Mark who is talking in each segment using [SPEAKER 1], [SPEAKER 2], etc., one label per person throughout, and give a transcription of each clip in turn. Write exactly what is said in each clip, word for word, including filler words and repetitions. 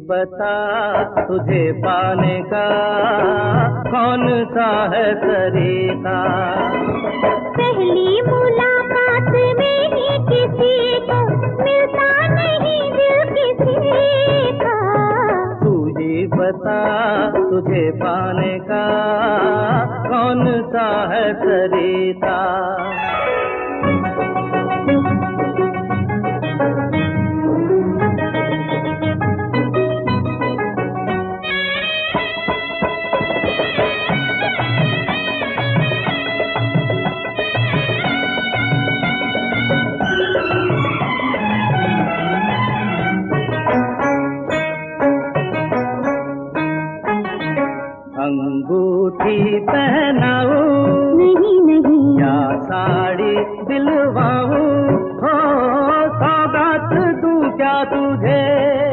[SPEAKER 1] बता तुझे पाने का कौन सा है तरीका।
[SPEAKER 2] पहली मुलाकात में ही किसी को मिलता नहीं दिल किसी का।
[SPEAKER 1] तू ही बता तुझे पाने का कौन सा है तरीका। अंगूठी पहनाऊं
[SPEAKER 2] नहीं नहीं
[SPEAKER 1] या साड़ी दिलवाऊं, हो सौगात दूं क्या तुझे।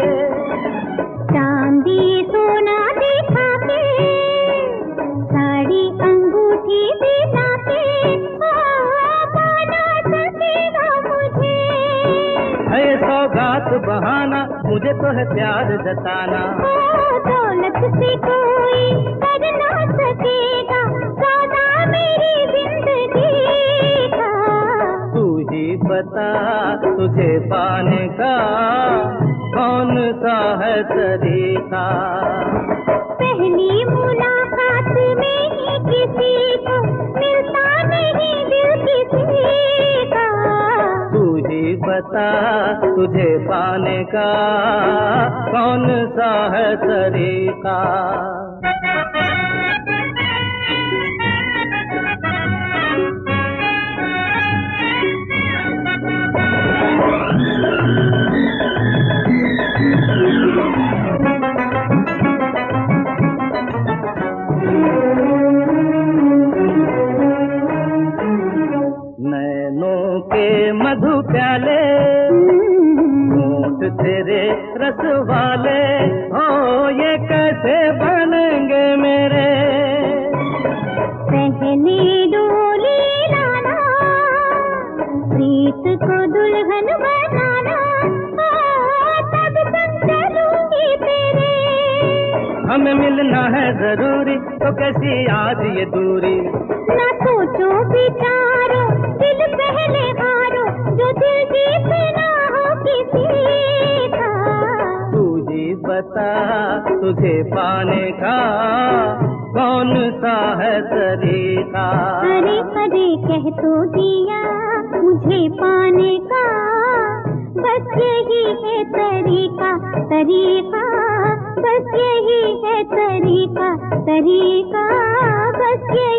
[SPEAKER 2] चांदी सोना दिखा के साड़ी अंगूठी दिखा के बना सकेगा मुझे।
[SPEAKER 1] है सौगात बहाना मुझे तो है प्यार जताना।
[SPEAKER 2] दौलत से कोई कर ना सकेगा सौदा मेरी जिंदगी का।
[SPEAKER 1] तू ही बता तुझे पाने का कौन सा है तरीका।
[SPEAKER 2] पहली मुलाकात में ही किसी को मिलता नहीं दिल किसी का।
[SPEAKER 1] तू ही बता तुझे पाने का कौन सा है तरीका। नैनों के मधु प्याले होंठ तेरे रस वाले, हो ये कैसे बनेंगे मेरे।
[SPEAKER 2] पहले डोली लाना प्रीत को दुल्हन बनाना, तब तक चलूंगी तेरे।
[SPEAKER 1] हमें मिलना है जरूरी तो कैसी आज ये दूरी।
[SPEAKER 2] ना सोचो विचारो दिल पहले हारो, जो दिल जीतना हो किसी का।
[SPEAKER 1] तू ही बता तुझे पाने का कौन सा है तरीका।
[SPEAKER 2] अरे अरे कह तो दिया मुझे पाने का, बस यही है तरीका तरीका। बस यही है तरीका तरीका, बस यही